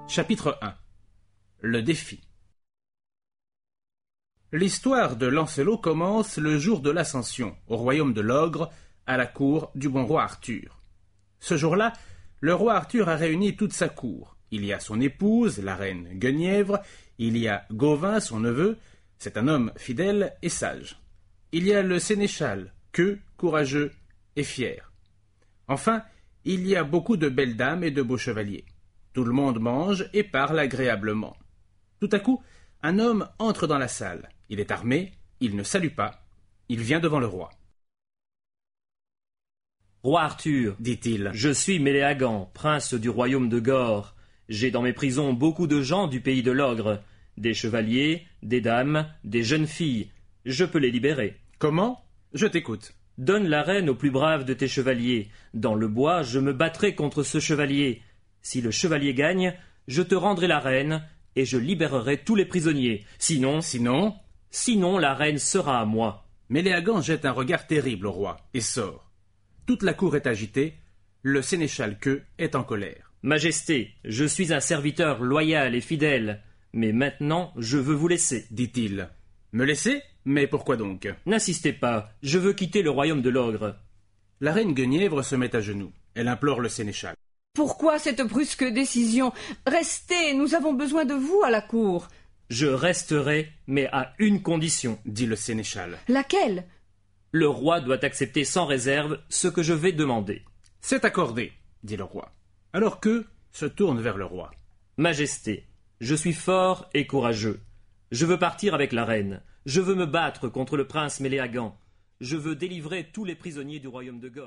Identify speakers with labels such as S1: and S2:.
S1: Chapitre 1. Le défi. L'histoire de Lancelot commence le jour de l'Ascension, au royaume de l'Ogre, à la cour du bon roi Arthur. Ce jour-là, le roi Arthur a réuni toute sa cour. Il y a son épouse, la reine Guenièvre, il y a Gauvin, son neveu, c'est un homme fidèle et sage. Il y a le sénéchal, queux, courageux et fier. Enfin, il y a beaucoup de belles dames et de beaux chevaliers. Tout le monde mange et parle agréablement. Tout à coup, un homme entre dans la salle. Il est armé, il ne salue pas. Il vient devant le roi.
S2: « Roi Arthur,
S1: dit-il,
S2: je suis Méléagant, prince du royaume de Gore. J'ai dans mes prisons beaucoup de gens du pays de l'Ogre, des chevaliers, des dames, des jeunes filles. Je peux les libérer. »
S1: « Comment ? Je t'écoute. »«
S2: Donne la reine au plus brave de tes chevaliers. Dans le bois, je me battrai contre ce chevalier. Si le chevalier gagne, je te rendrai la reine et je libérerai tous les prisonniers. Sinon, la reine sera à moi. »
S1: Méléagant jette un regard terrible au roi et sort. Toute la cour est agitée. Le sénéchal queux est en colère.
S2: « Majesté, je suis un serviteur loyal et fidèle, mais maintenant je veux vous laisser. »
S1: dit-il. « Me laisser ? Mais pourquoi donc ?»«
S2: N'insistez pas, je veux quitter le royaume de l'Ogre. »
S1: La reine Guenièvre se met à genoux. Elle implore le sénéchal.
S3: « Pourquoi cette brusque décision ? Restez, nous avons besoin de vous à la cour. »«
S2: Je resterai, mais à une condition, »
S1: dit le sénéchal.
S3: « Laquelle ? » ?»«
S2: Le roi doit accepter sans réserve ce que je vais demander. »«
S1: C'est accordé, » dit le roi. Alors queux se tourne vers le roi.
S2: « Majesté, je suis fort et courageux. Je veux partir avec la reine. Je veux me battre contre le prince Méléagant. Je veux délivrer tous les prisonniers du royaume de Gore. »